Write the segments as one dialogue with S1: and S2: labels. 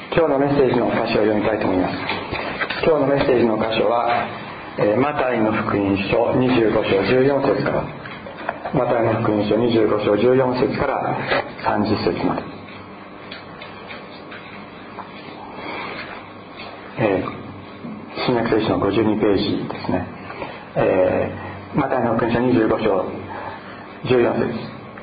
S1: 今日のメッセージの箇所を読みたいと思います。今日のメッセージの箇所はマタイの福音書25章14節から、マタイの福音書25章14節から30節まで、新約聖書の52ページですね。マタイの福音書25章14節、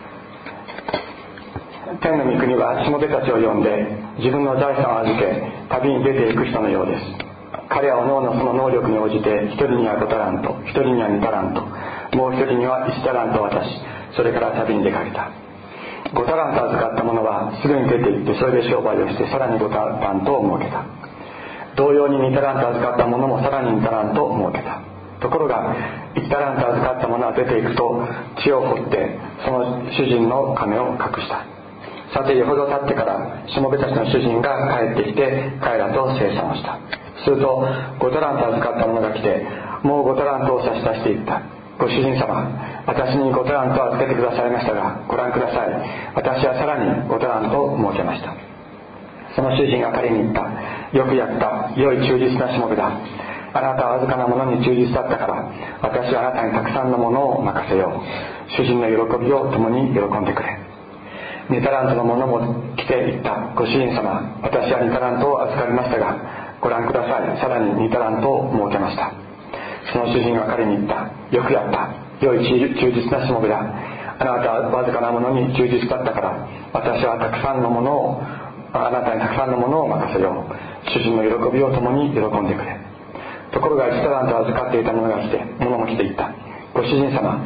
S1: 天の御国はしもべたちを呼んで自分の財産を預け旅に出ていく人のようです。彼はおのおのその能力に応じて、一人には5タラント、一人には2タラント、もう一人には1タラントを渡し、それから旅に出かけた。5タラント預かった者はすぐに出て行って、それで商売をしてさらに5タラントを設けた。同様に2タラント預かった者もさらに2タラントを設けた。ところが1タラント預かった者は出ていくと地を掘ってその主人の金を隠した。さてよほど経ってからしもべたちの主人が帰ってきて彼らと清算をした。すると5タラント預かった者が来て、もう5タラントを差し出していった。ご主人様、私に5タラントを預けてくださいましたが、ご覧ください。私はさらに5タラントを設けました。その主人が彼に言った。よくやった、良い忠実なしもべだ。あなたはわずかなものに忠実だったから、私はあなたにたくさんのものを任せよう。主人の喜びを共に喜んでくれ。2タラントの者も来て言った。ご主人様、私は2タラントを預かりましたが、ご覧ください。さらに2タラントを設けました。その主人は彼に言った。よくやった、良い忠実なしもべだ。あなたはわずかなものに忠実だったから、私はあなたにたくさんのものを任せよう。主人の喜びを共に喜んでくれ。ところが1タラント預かっていた者も来て言った。ご主人様、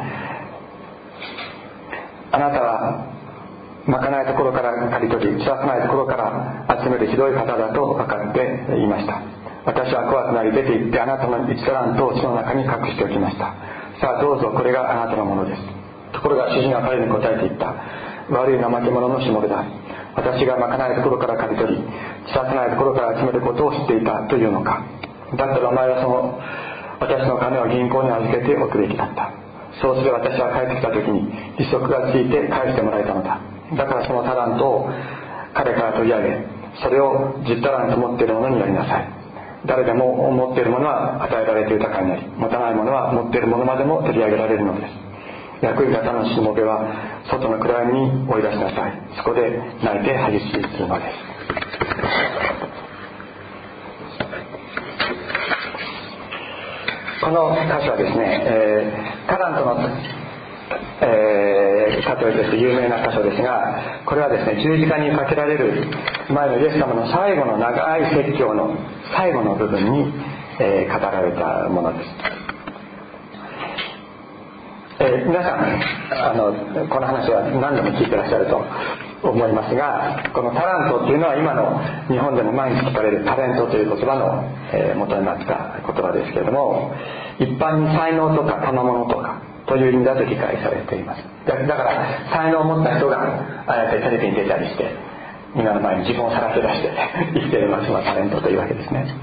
S1: あなたはまかないところから借り取り、散らさないところから集めるひどい方だと分かって言いました。私は怖くなり出て行って、あなたの1タラントを地の中に隠しておきました。さあどうぞ、これがあなたのものです。ところが主人は彼に答えて言った。悪い怠け者のしもべだ。私がまかないところから借り取り、散らさないところから集めることを知っていたというのか。だったらお前は私の金を銀行に預けておくべきだった。そうすれば私は帰ってきた時に利息がついて返してもらえたのだ。だからそのタラントを彼から取り上げ、それを10タラント持っている者にやりなさい。誰でも持っている者は与えられて豊かになり、持たない者は持っている者までも取り上げられるのです。役員方のしもべは外の暗闇に追い出しなさい。そこで泣いて歯ぎしりするのです。この箇所はですね、タラントの例えとして有名な箇所ですが、これはですね、十字架にかけられる前のイエス様の最後の長い説教の最後の部分に、語られたものです。皆さんこの話は何度も聞いてらっしゃると思いますが、このタラントっていうのは今の日本でも毎日聞かれるタレントという言葉の、元になった言葉ですけれども、一般に才能とか賜物とかという意味だと理解されています。だから才能を持った人がああやってテレビに出たりして皆の前に自分をさらけ出して生きているのがそのタレントというわけですね。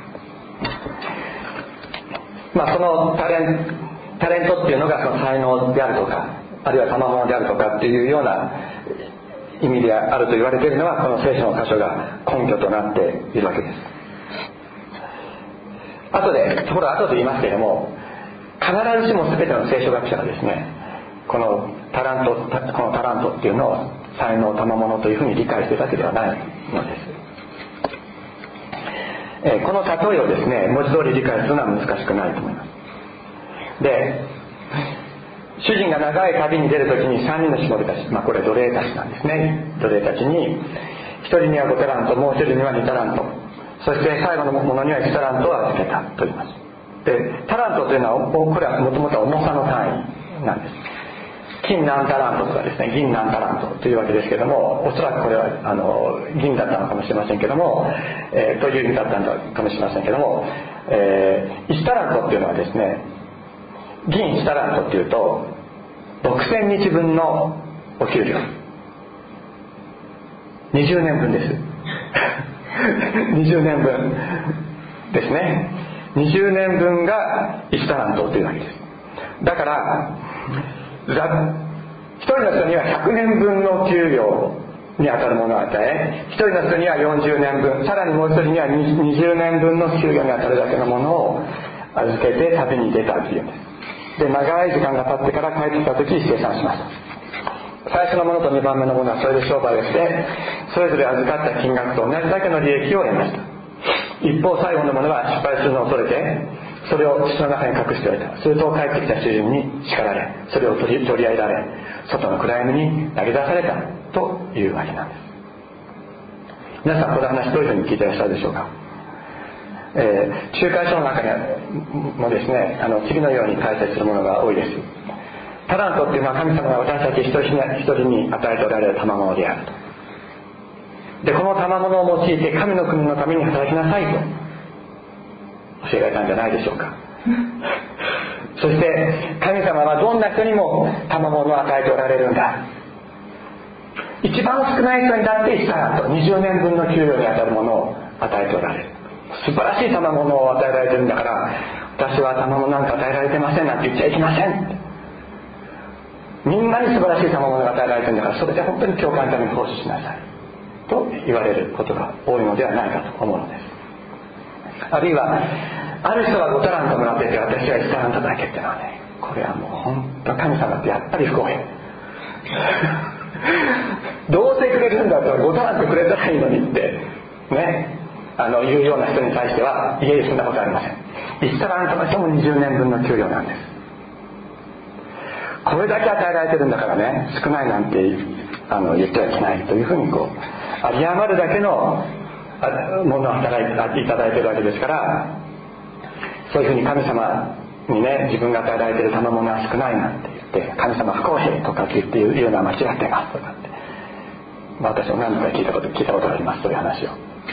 S1: そのタレントっていうのがその才能であるとか、あるいは賜物であるとかっていうような意味であると言われているのは、この聖書の箇所が根拠となっているわけです。後で言いますけれども、必ずしも全ての聖書学者がですね、このタラントっていうのを才能賜物というふうに理解しているわけではないのです。この例えをですね、文字通り理解するのは難しくないと思います。で、主人が長い旅に出るときに3人のしもべたち、これ奴隷たちなんですね。奴隷たちに1人には5タラント、もう1人には2タラント、そして最後のものには1タラントを預けたと言います。で、タラントというのはこれはもともとは重さの単位なんです。金何タラントとかですね、銀何タラントというわけですけども、おそらくこれは銀だったのかもしれませんけども、という意味だったのかもしれませんけども、1タラントっていうのはですね、銀1タラントっていうと6000日分のお給料、20年分です20年分ですね。20年分が1タラントというわけです。だから一人の人には100年分の給料に当たるものを与え、一人の人には40年分、さらにもう一人には20年分の給与に当たるだけのものを預けて旅に出たというんです。で、長い時間が経ってから帰ってきた時生産しました。最初のものと2番目のものはそれで商売をして、それぞれ預かった金額と同じだけの利益を得ました。一方最後のものは失敗するのを恐れて、それを土の中に隠しておいた。すると帰ってきた主人に叱られ、それを取り上げられ、外の暗闇に投げ出されたというわけなんです。皆さんこの話どういうふうに聞いていらっしゃるでしょうか。仲介書の中にもですね、次のように解説するものが多いです。タラントっていうのは神様が私たち一人一人に与えておられる賜物であると。で、この賜物を用いて神の国のために働きなさいと教えられたんじゃないでしょうか。そして神様はどんな人にも賜物を与えておられるんだ。一番少ない人にだって1タラント、20年分の給与に当たるものを与えておられる。素晴らしい賜物を与えられてるんだから、私は賜物なんか与えられてませんなんて言っちゃいけません。みんなに素晴らしい賜物が与えられてるんだから、それで本当に教会のために奉仕しなさいと言われることが多いのではないかと思うのです。あるいはある人は5タラントもらってて、私は1タラントだけってのはね、これはもう本当神様ってやっぱり不公平。どうせくれるんだったら5タラントくれたらいいのにってね、いうような人に対しては、いえいえそんなことありません。1タラントの人も20年分の給与なんです。これだけ与えられてるんだからね、少ないなんて言ってはいけないというふうに有り余るだけのものをいただいてるわけですから、そういうふうに神様にね、自分が与えられている賜物は少ないなんて言って、神様不公平とかっていうのは間違ってますとかって、私も何度か聞いたことがあります、そういう話を。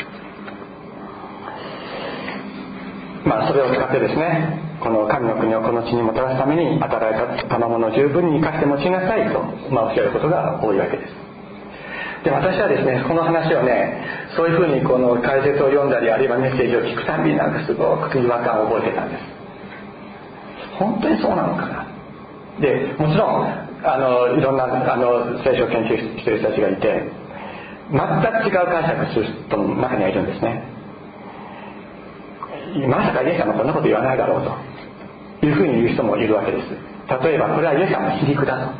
S1: それを使ってですね、この神の国をこの地にもたらすために与えられた賜物を十分に生かして用いなさいと、教えることが多いわけです。で、私はですね、この話をね、そういうふうにこの解説を読んだり、あるいはメッセージを聞くたびにすごく違和感を覚えてたんです。本当にそうなのかな。で、もちろんいろんな聖書を研究している人たちがいて、全く違う解釈する人の中にはいるんですね。まさかイエス様はこんなこと言わないだろうというふうに言う人もいるわけです。例えばこれはイエス様の皮肉だと、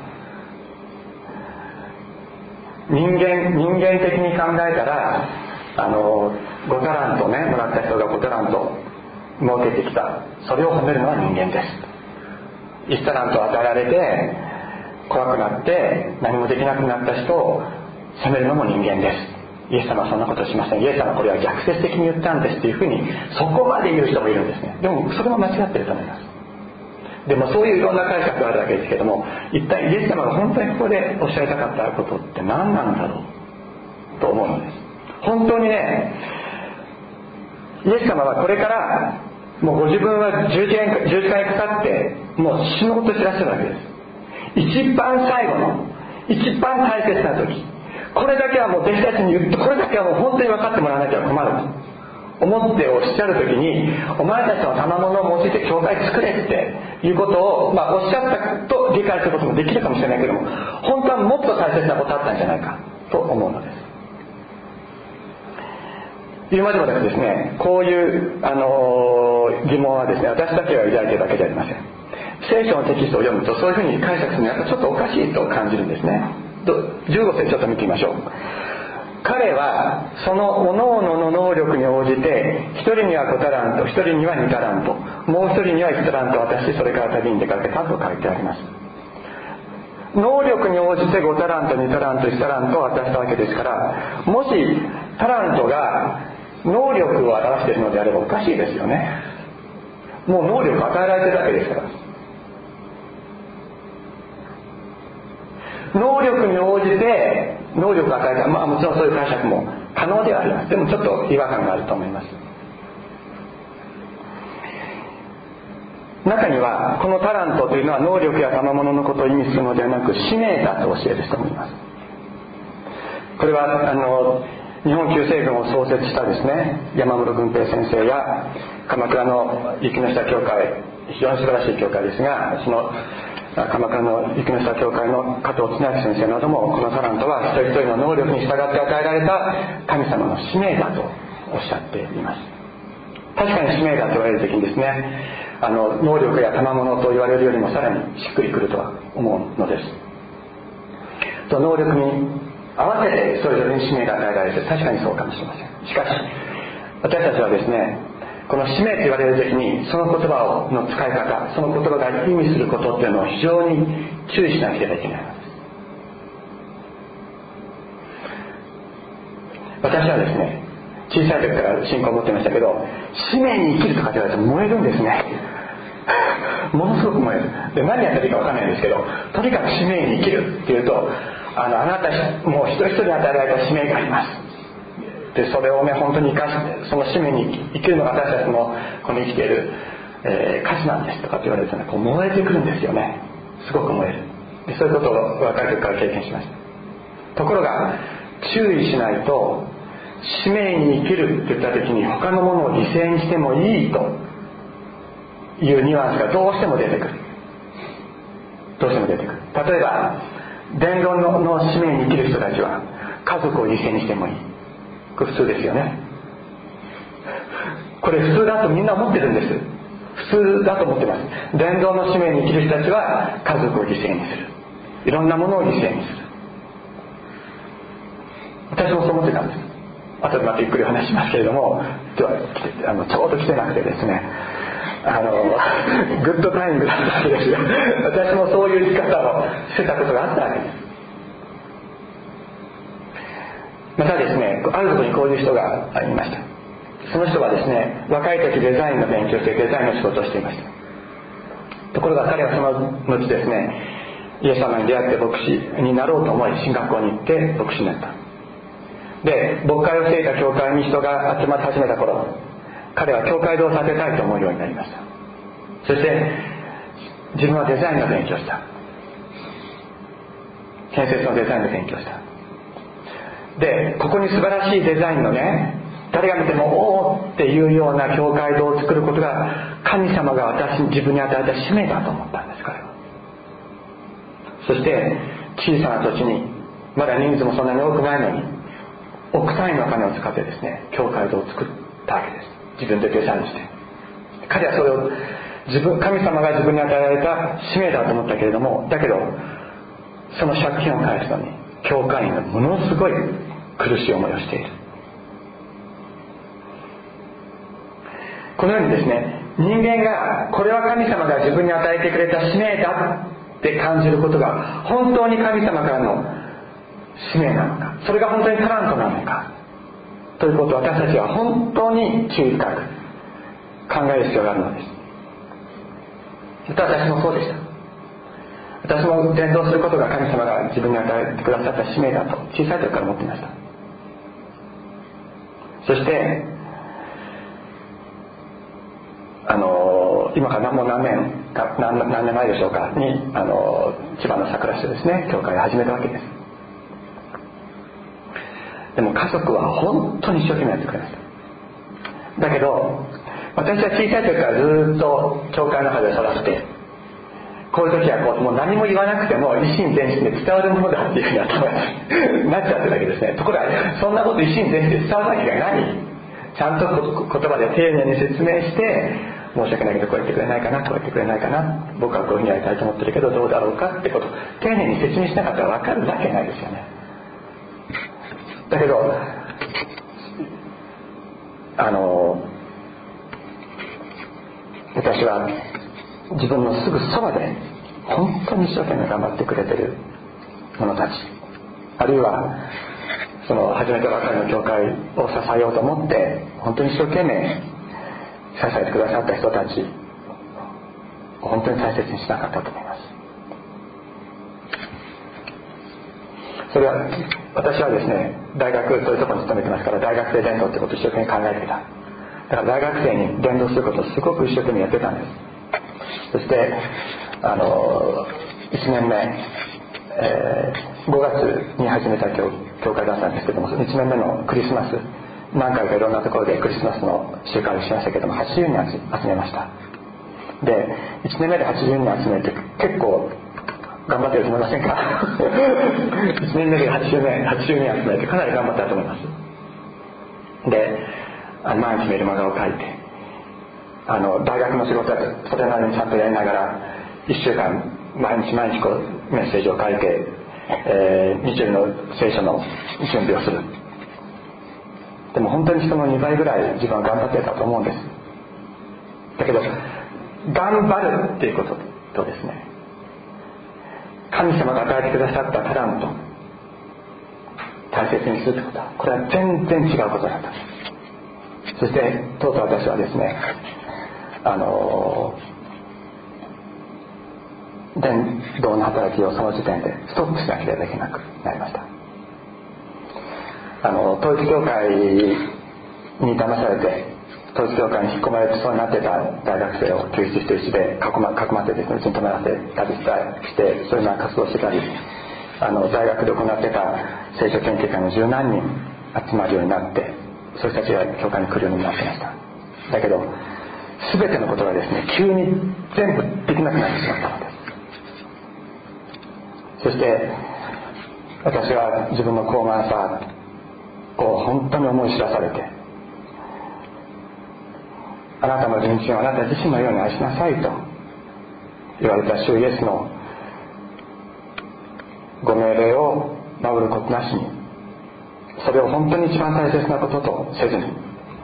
S1: 人間的に考えたら5タラントね、もらった人が5タラント儲けてきた、それを褒めるのは人間です。1タラント与えられて怖くなって何もできなくなった人を責めるのも人間です。イエス様はそんなことしません。イエス様はこれは逆説的に言ったんですというふうにそこまで言う人もいるんですね。でもそれも間違ってると思います。でもそういういろんな解釈があるわけですけども、一体イエス様が本当にここでおっしゃりたかったことって何なんだろうと思うのです。本当にね、イエス様はこれからもうご自分は十字架にかかってもう死のうとしてらっしゃるわけです。一番最後の一番大切な時、これだけはもう弟子たちに言って、これだけはもう本当に分かってもらわなきゃ困ると思っておっしゃる時に、お前たちの賜物を用いて教会作れっていうことを、おっしゃったと理解することもできるかもしれないけども、本当はもっと大切なことあったんじゃないかと思うのです。言うまでもなくですね、こういう疑問はですね、私だけが抱いているだけじゃありません。聖書のテキストを読むとそういうふうに解釈するのはやっぱちょっとおかしいと感じるんですね。15節ちょっと見てみましょう。彼はその各々の能力に応じて、一人には5タラント、一人には2タラント、もう一人には1タラント渡し、それから旅に出かけたと書いてあります。能力に応じて5タラント、2タラント、1タラントを渡したわけですから、もしタラントが能力を表しているのであればおかしいですよね。もう能力を与えられているわけですから。能力に応じて能力を与えた、もちろんそういう解釈も可能ではあります。でもちょっと違和感があると思います。中にはこのタラントというのは能力や賜物のことを意味するのではなく、使命だと教える人もいます。これは日本旧西軍を創設したですね、山室軍平先生や鎌倉の雪の下教会、非常に素晴らしい教会ですが、その鎌倉の雪の下教会の加藤恒明先生なども、このタラントは一人一人の能力に従って与えられた神様の使命だとおっしゃっています。確かに使命だと言われる時にですね、能力や賜物と言われるよりもさらにしっくりくるとは思うのです。と能力に合わせてそれぞれに使命が与えられて、確かにそうかもしれません。しかし私たちはですね、この使命と言われる時にその言葉の使い方、その言葉が意味することっていうのを非常に注意しなければいけないのです。私はですね、小さい時から信仰を持ってましたけど、使命に生きるとかって言われて燃えるんですね。ものすごく燃える。で、何やったらいいか分かんないんですけど、とにかく使命に生きるっていうと、あなたもう一人一人に与えられた使命があります。で、それをね、本当に生かして、その使命に生きるのが私たちのこの生きている、価値なんですとかって言われるとね、こう燃えてくるんですよね。すごく燃える。で、そういうことを若い時から経験しました。ところが注意しないと、使命に生きるって言った時に他のものを犠牲にしてもいいというニュアンスがどうしても出てくる。どうしても出てくる。例えば伝道の使命に生きる人たちは家族を犠牲にしてもいい。これ普通ですよね。これ普通だとみんな思ってるんです。普通だと思ってます。伝道の使命に生きる人たちは家族を犠牲にする。いろんなものを犠牲にする。私もそう思ってたんです。後でまたゆっくりお話しますけれども、ちょうど来てなくてですね、グッドタイミングだったわけですよ。私もそういう生き方をしてたことがあったわけです。またですね、あるところにこういう人がいました。その人はですね、若い時デザインの勉強してデザインの仕事をしていました。ところが彼はその後ですね、イエス様に出会って牧師になろうと思い、進学校に行って牧師になった。で、牧会をしていた教会に人が集まり始めた頃、彼は教会堂を建てたいと思うようになりました。そして自分はデザインの勉強をした。建設のデザインの勉強をした。で、ここに素晴らしいデザインのね、誰が見てもおーっていうような教会堂を作ることが神様が自分に与えた使命だと思ったんです、彼は。そして小さな土地に、まだ人数もそんなに多くないのに、億単位のお金を使ってですね、教会堂を作ったわけです。自分でデザインして。彼はそれを神様が自分に与えられた使命だと思ったけれども、だけどその借金を返すのに教会員がものすごい苦しい思いをしている。このようにですね、人間がこれは神様が自分に与えてくれた使命だって感じることが本当に神様からの使命なのか、それが本当にタラントなのかということを私たちは本当に注意深く考える必要があるのです。私もそうでした。私も伝道することが神様が自分に与えてくださった使命だと小さい時から思っていました。そして今からもう何年前でしょうかに千葉の桜市でですね、教会を始めたわけです。でも家族は本当に一生懸命やってくれました。だけど私は小さい時からずっと教会の中で育って、こういう時はもう何も言わなくても一心伝心で伝わるものだっていうふうに頭になっちゃってるわけですね。ところがそんなこと一心伝心で伝わるわけがない。ちゃんと言葉で丁寧に説明して、申し訳ないけどこうやってくれないかな、こうやってくれないかな、僕はこういうふうにやりたいと思ってるけどどうだろうかってことを丁寧に説明しなかったら分かるわけないですよね。だけど私は自分のすぐそばで本当に一生懸命頑張ってくれてる者たち、あるいはその初めてばかりの教会を支えようと思って本当に一生懸命支えてくださった人たちを本当に大切にしなかったと思います。それは私はですね、大学というところに勤めてますから、大学生伝道ってことを一生懸命考えていた。だから大学生に伝道することをすごく一生懸命やってたんです。そして1年目、5月に始めた教会だったんですけども、1年目のクリスマス、何回かいろんなところでクリスマスの集会をしましたけども、80人集めました。で1年目で80人集めて結構頑張ってると思いませんか1年目で80名集めてかなり頑張ったと思います。で毎日メルマガを書いて大学の仕事はそれなりにちゃんとやりながら1週間毎日こうメッセージを書いて、日曜日の聖書の準備をする。でも本当に人の2倍ぐらい自分は頑張ってたと思うんです。だけど頑張るっていうこととですね、神様が与えてくださったタラント大切にするってことは、これは全然違うことだった。そしてとうとう私はですね、伝道の働きをその時点でストップしなければいけなくなりました。統一教会に騙されて統一教会に引っ込まれてそうになってた大学生を救出してうちでかくまってですね、うちに泊まらせたりしてそういうような活動をしてたり、大学で行ってた聖書研究会の十何人集まるようになって、そういう人たちが教会に来るようになってました。だけど全てのことがですね、急に全部できなくなってしまったのです。そして私は自分の高慢さを本当に思い知らされて、あなたの人生をあなた自身のように愛しなさいと言われた主イエスのご命令を守ることなしに、それを本当に一番大切なこととせずに、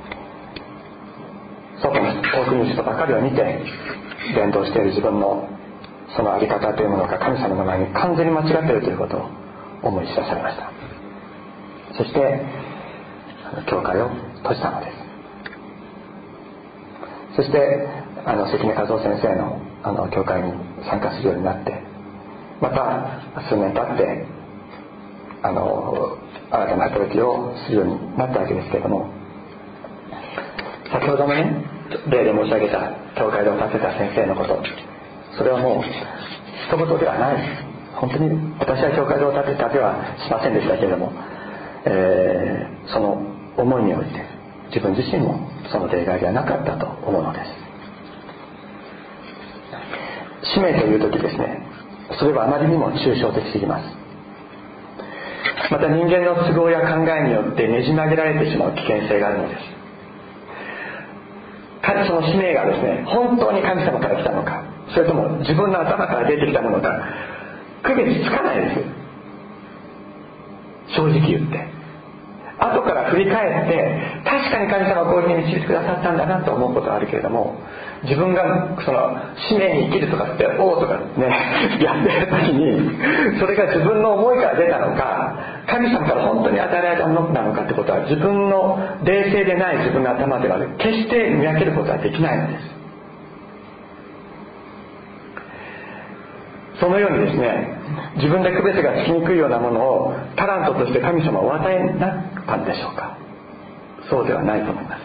S1: 外の遠くにいる人ばかりを見て伝道している自分のその在り方というものが神様の前に完全に間違っているということを思い知らされました。そして教会を閉じたのです。そして関根和夫先生の教会に参加するようになって、また数年経って新たな働きをするようになったわけですけれども、先ほどのね例で申し上げた教会を建てた先生のこと、それはもう一言ではない。本当に私は教会を建てたではしませんでしたけれども、その思いにおいて自分自身もその例外ではなかったと思うのです。使命という時ですね、それはあまりにも抽象的すぎます。また人間の都合や考えによってねじ曲げられてしまう危険性があるのです。その使命がですね、本当に神様から来たのか、それとも自分の頭から出てきたものか、区別つかないです。正直言って後から振り返って確かに神様はこういうふうに導いてくださったんだなと思うことはあるけれども、自分がその使命に生きるとかっておーとかねやってる時に、それが自分の思いから出たのか神様から本当に与えられたものなのかってことは、自分の冷静でない自分の頭では決して見分けることはできないのです。そのようにですね、自分で区別がつきにくいようなものをタラントとして神様はお与えになったんでしょうか。そうではないと思います。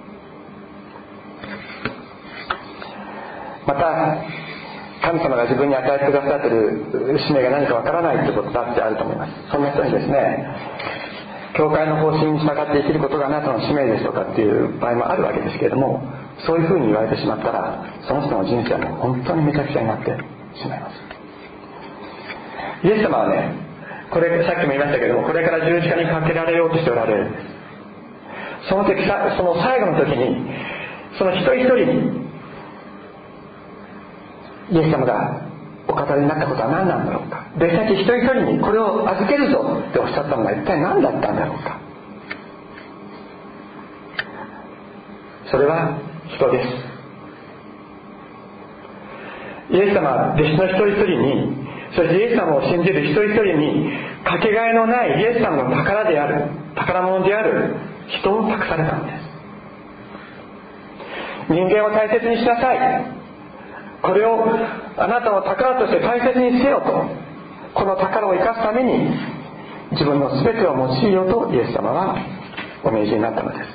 S1: また神様が自分に与えてくださっている使命が何かわからないということだってあると思います。そんな人にですね、教会の方針に従って生きることがあなたの使命ですとかっていう場合もあるわけですけれども、そういうふうに言われてしまったらその人の人生はもう本当にめちゃくちゃになってしまいます。イエス様はね、これさっきも言いましたけども、これから十字架にかけられようとしておられるんです。その最後の時にその一人一人にイエス様がお語りになったことは何なんだろうか、弟子たち一人一人にこれを預けるぞっておっしゃったのが一体何だったんだろうか。それは人です。イエス様は弟子の一人一人に、そしてイエス様を信じる一人一人にかけがえのないイエス様の宝である、宝物である人を託されたのです。人間を大切にしなさい、これをあなたの宝として大切にせよと、この宝を生かすために自分の全てを用いようとイエス様はお命じになったのです。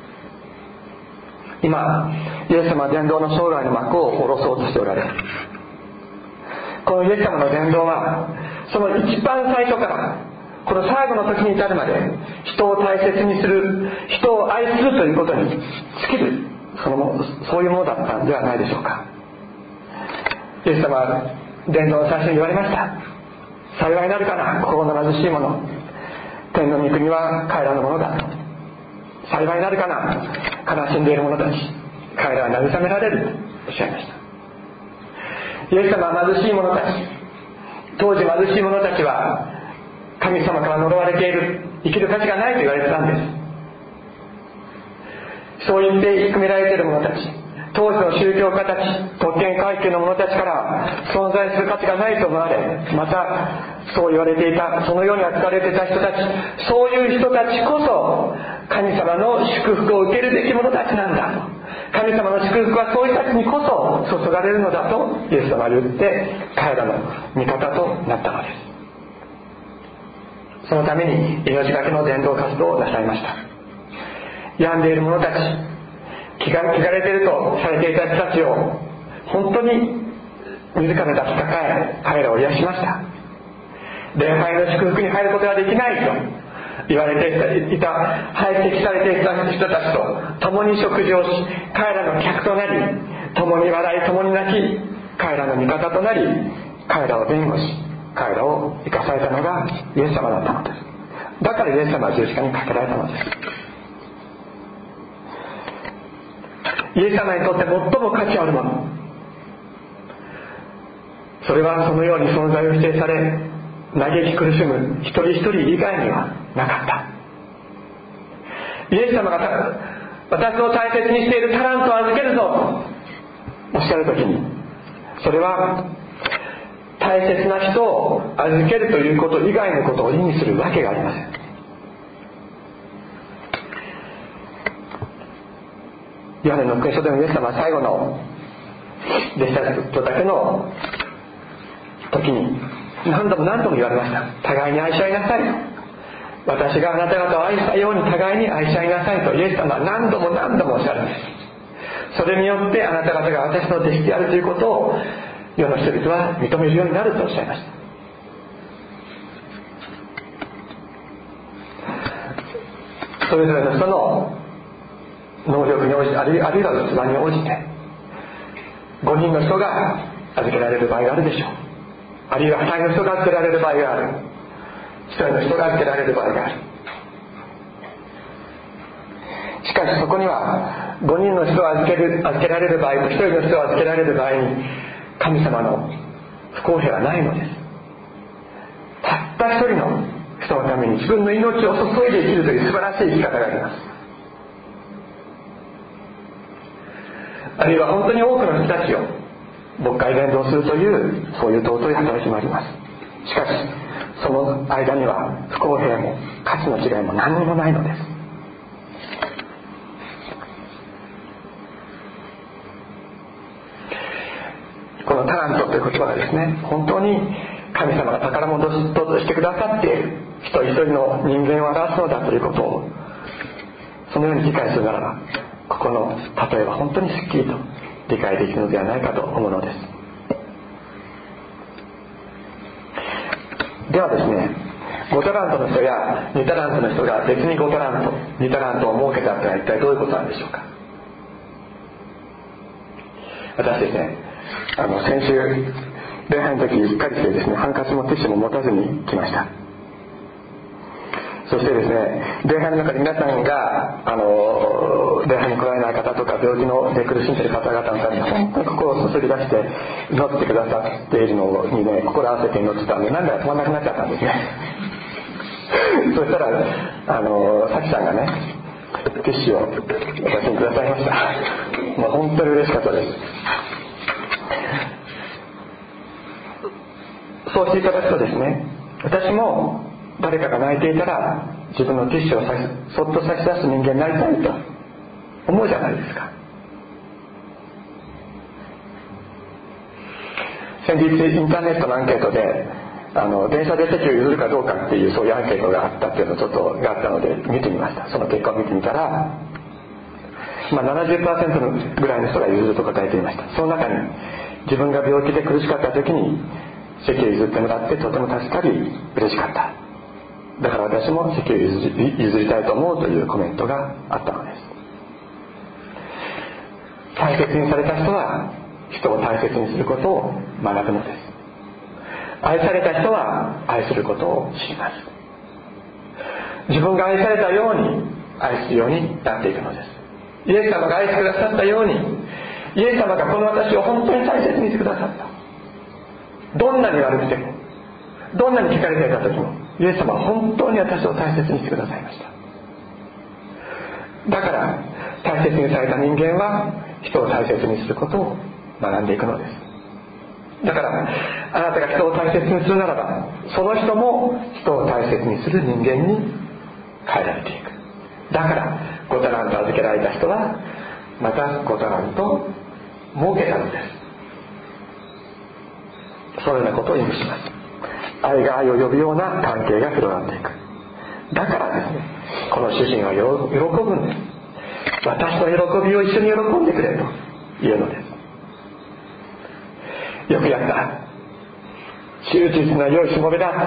S1: 今イエス様は伝道の生涯の幕を下ろそうとしておられる。このイエス様の伝道はその一番最初からこの最後の時に至るまで人を大切にする、人を愛するということに尽きるそういうものだったんではないでしょうか。イエス様は伝道の最初に言われました。幸いなるかな心の貧しい者、天の御国は彼らのものだと。幸いなるかな悲しんでいる者たち、彼らは慰められるとおっしゃいました。イエス様は貧しい者たち、当時貧しい者たちは神様から呪われている、生きる価値がないと言われてたんです。そう言って低められている者たち、当時の宗教家たち、特権階級の者たちから存在する価値がないと思われ、またそう言われていた、そのように扱われていた人たち、そういう人たちこそ神様の祝福を受けるべき者たちなんだと。神様の祝福はそういう人たちにこそ注がれるのだとイエス様は言って彼らの味方となったのです。そのために命がけの伝道活動をなさいました。病んでいる者たち、気がれているとされていた人たちを本当に自ら抱きかかえ、彼らを癒しました。礼拝の祝福に入ることができないと言われていた、排斥されていた人たちと共に食事をし、彼らの客となり、共に笑い共に泣き、彼らの味方となり、彼らを弁護し、彼らを生かされたのがイエス様だったのです。だからイエス様は十字架にかけられたのです。イエス様にとって最も価値あるもの、それはそのように存在を否定され嘆き苦しむ一人一人以外にはなかった。イエス様が私の大切にしているタラントを預けるぞとおっしゃるときに、それは大切な人を預けるということ以外のことを意味するわけがありません。ヨハネの福音書でもイエス様は最後の弟子たちとだけの時に何度も何度も言われました。互いに愛し合いなさいと。私があなた方を愛したように互いに愛し合いなさいとイエス様は何度も何度もおっしゃるんです。それによってあなた方が私の弟子であるということを世の人々は認めるようになるとおっしゃいました。それぞれの人の能力に応じて、あるいは器に応じて5人の人が預けられる場合があるでしょう。あるいは2人の人が預けられる場合がある。1人の人が預けられる場合がある。しかしそこには5人の人を預けられる場合と1人の人を預けられる場合に神様の不公平はないのです。たった1人の人のために自分の命を注いで生きるという素晴らしい生き方があります。あるいは本当に多くの人たちを牧会伝道するというそういう尊い働きもあります。しかしその間には不公平も価値の違いも何にもないのです。このタラントという言葉はですね、本当に神様が宝物としてくださっている一人一人の人間を表すのだということをそのように理解するならば、ここの例えば本当にすっきりと理解できるのではないかと思うのです。ではですね、5タラントの人や2タラントの人が別に5タラント2タラントを設けたとは一体どういうことなんでしょうか。私ですね、先週礼拝の時しっかりしてですね、ハンカチもティッシュも持たずに来ました。そしてですね、礼拝の中で皆さんが礼拝に来られない方とか病気で苦しんでいる方々のために本当に心を注ぎ出して祈ってくださっているのにね、心合わせて祈ってたんで涙が止まらなくなっちゃったんですね。そしたらさきさんがねティッシュを私にくださいました。もう本当に嬉しかったです。そうしていただくとですね、私も誰かが泣いていたら自分のティッシュをそっと差し出す人間になりたいと思うじゃないですか。先日インターネットのアンケートで電車で席を譲るかどうかっていうそういうアンケートがあったっていうのがあったので見てみました。その結果を見てみたら、70% ぐらいの人が譲ると答えていました。その中に自分が病気で苦しかった時に席を譲ってもらってとても助かり嬉しかった、だから私も席を譲りたいと思うというコメントがあったのです。大切にされた人は人を大切にすることを学ぶのです。 愛された人は愛することを知ります。自分が愛されたように愛するようになっていくのです。イエス様が愛してくださったように、イエス様がこの私を本当に大切にしてくださった。どんなに悪くても、どんなに聞かれていた時も、イエス様は本当に私を大切にしてくださいました。だから大切にされた人間は人を大切にすることを学んでいくのです。だからあなたが人を大切にするならば、その人も人を大切にする人間に変えられていく。だから5タラント預けられた人はまた5タラント儲けたのです。そのようなことを意味します。愛が愛を呼ぶような関係が広がっていく。だからですね、この主人は喜ぶんです。私の喜びを一緒に喜んでくれというのです。よくやった、忠実な良いしもべだ、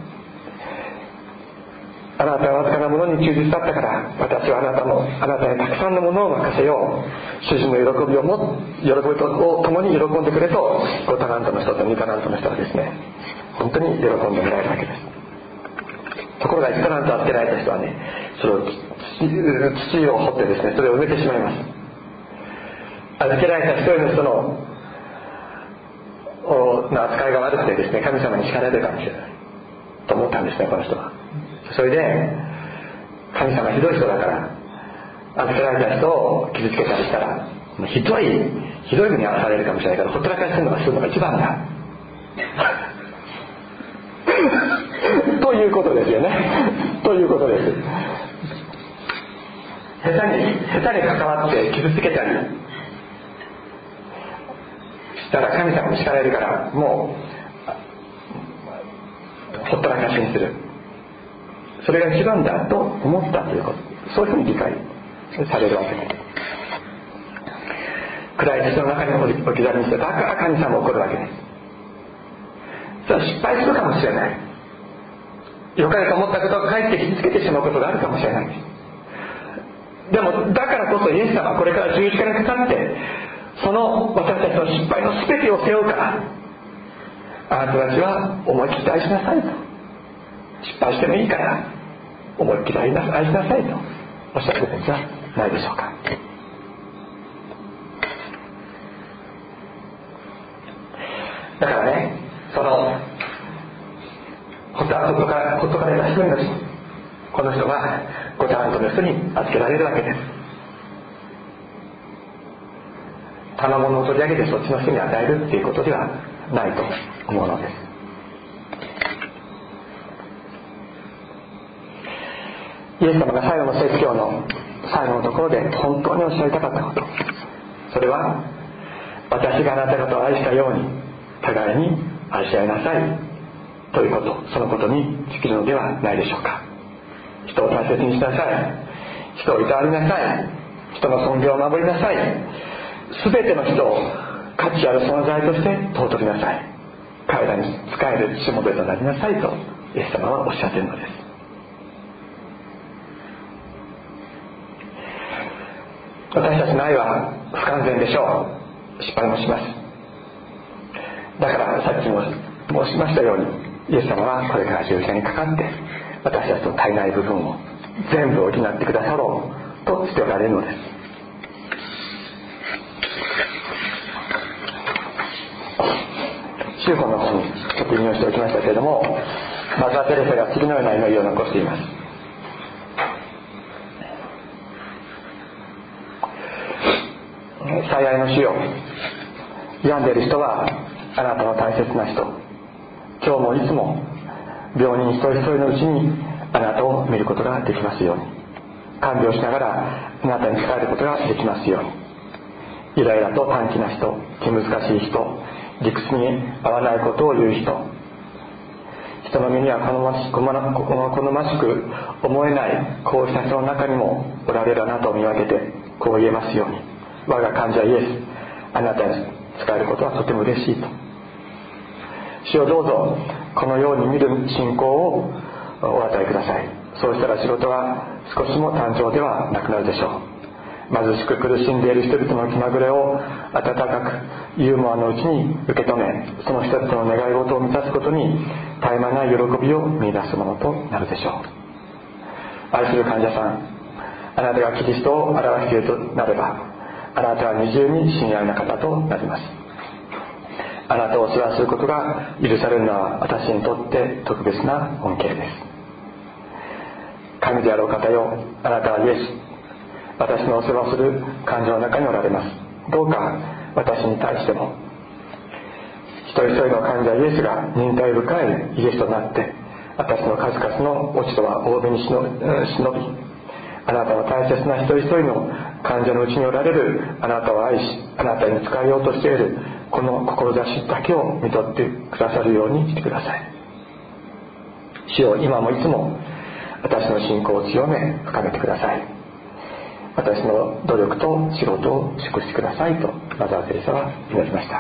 S1: あなたはわずかなものに忠実だったから、私はあなたにたくさんのものを任せよう。主人の喜びを共に喜んでくれと、5タラントの人と2タラントの人はですね、本当に喜んでもらえるわけです。ところが1タラント預けられた人はね、それを土を掘ってですね、それを埋めてしまいます。預けられた一人の人の扱いが悪くてですね、神様に叱られるかもしれないと思ったんですね、この人は。それで神様ひどい人だから、預けられた人を傷つけたりしたらひどい目に遭わされるかもしれないから、ほったらかしするのが一番だということですよね。ということです。下手に関わって傷つけたりしたら神様に叱られるから、もうほったらかしにする、それが一番だと思ったということ、そういうふうに理解されるわけです。暗い土の中に置き去りにして、だから神様怒るわけです。それは失敗するかもしれない。良かれと思ったことがかえって傷つけてしまうことがあるかもしれないです。でもだからこそイエス様はこれから十字架にかかって、その私たちの失敗の全てを背負うから、あなたたちは思い切って愛しなさいと、失敗してもいいから思いっきり愛しなさいとおっしゃってるんじゃないでしょうか。だからね、そのほっとかれた一人の人、この人が5タラントの人に預けられるわけです。賜物を取り上げてそっちの人に与えるっていうことではないと思うのです。イエス様が最後の説教の最後のところで本当におっしゃりたかったこと、それは私があなた方を愛したように互いに愛し合いなさいということ、そのことに尽きるのではないでしょうか。人を大切にしなさい、人をいたわりなさい、人の尊敬を守りなさい、全ての人を価値ある存在として尊びなさい、彼らに仕えるしもべとなりなさいとイエス様はおっしゃっているのです。私たちの愛は不完全でしょう。失敗もします。だからさっきも申しましたように、イエス様はこれから十字架にかかって私たちの足りない部分を全部補ってくださろうとしておられるのです。宗法の本にちょっと引用しておきましたけれども、マザー・テレサが次のような祈りを残しています。最愛の主よ、病んでいる人はあなたの大切な人、今日もいつも病人一人一人のうちにあなたを見ることができますように、看病しながらあなたに仕えることができますように、イライラと短気な人、気難しい人、理屈に合わないことを言う人、人の目には好ましく思えないこうした人の中にもおられるあなたを見分けてこう言えますように、我が患者イエス、あなたに仕えることはとても嬉しいと。主をどうぞこのように見る信仰をお与えください。そうしたら仕事は少しも単調ではなくなるでしょう。 貧しく苦しんでいる人々の気まぐれを温かくユーモアのうちに受け止め、その人々の願い事を満たすことに絶え間ない喜びを見出すものとなるでしょう。愛する患者さん、あなたがキリストを表しているとなれば、あなたは二重に親愛な方となります。あなたを世話することが許されるのは私にとって特別な恩恵です。神であるお方よ、あなたはイエス、私のお世話する患者の中におられます。どうか私に対しても、一人一人の患者イエスが忍耐深いイエスとなって、私の数々の落ち度は多めに忍び、あなたの大切な一人一人の患者のうちにおられるあなたを愛し、あなたに仕えようとしているこの志だけを見とってくださるようにしてください。主よ、今もいつも私の信仰を強め深めてください。私の努力と仕事を祝してくださいとマザー・テレサは祈りました。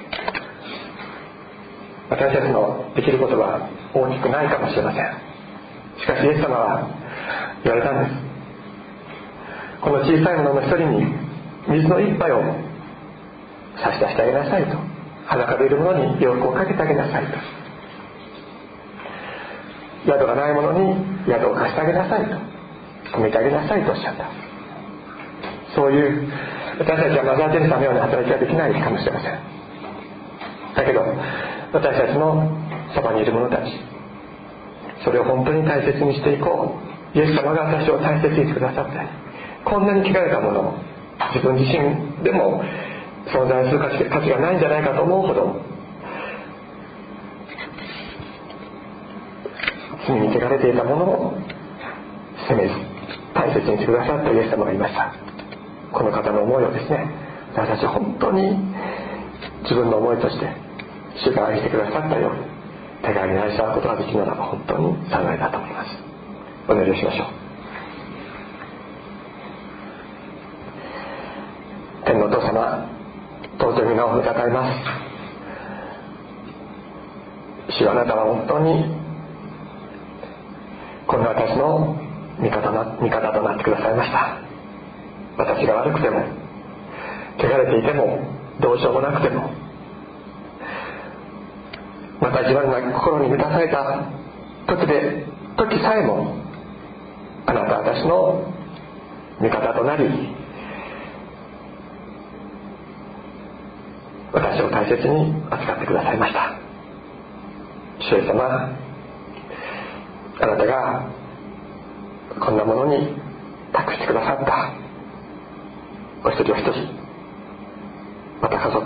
S1: 私たちのできることは大きくないかもしれません。しかしイエス様は言われたんです。この小さい者の一人に水の一杯を差し出してあげなさいと、裸でいる者に洋服をかけてあげなさいと、宿がない者に宿を貸してあげなさいと、止めてあげなさいとおっしゃった。そういう私たちはマザー・テレサのような働きはできないかもしれません。だけど私たちのそばにいる者たち、それを本当に大切にしていこう。イエス様が私を大切にしてくださったり、こんなに汚れたものを自分自身でも存在する価値がないんじゃないかと思うほど罪に汚れていたものを責めず大切にしてくださったイエス様がいました。この方の思いをですね、私は本当に自分の思いとして主が愛してくださったように手軽に愛し合うことができるのは本当に幸いだと思います。お祈りをしましょう。天のお父様、尊い皆をたたえます。主はあなたは本当にこんな私の味方となってくださいました。私が悪くても汚れていてもどうしようもなくても、また自分の心に満たされた時さえもあなたは私の味方となり、私を大切に扱ってくださいました。主イエス様、あなたがこんなものに託してくださったお一人お一人、また家族、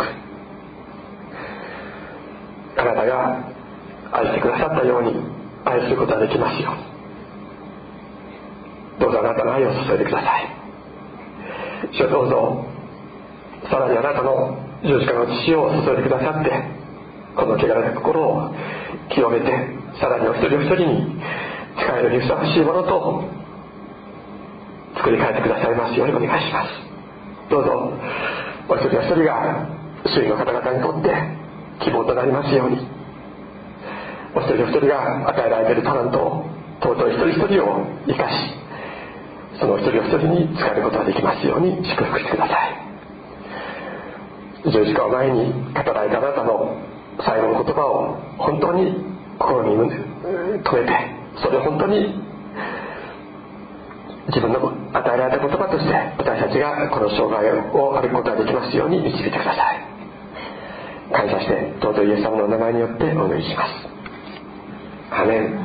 S1: あなたが愛してくださったように愛することができますように、どうぞあなたの愛を注いでください。主よ、どうぞさらにあなたの十字架の血を注いでくださって、この汚れた心を清めて、さらにお一人お一人に使えるにふさわしいものと作り変えてくださいますようにお願いします。どうぞお一人お一人が周囲の方々にとって希望となりますように、お一人お一人が与えられているタラントを尊い一人一人を生かし、その一人お一人に使えることができますように祝福してください。十字架を前に語られたあなたの最後の言葉を本当に心に留めて、それを本当に自分の与えられた言葉として私たちがこの生涯を歩くことができますように導いてください。感謝して尊いイエス様のお名前によってお祈りします。アメン。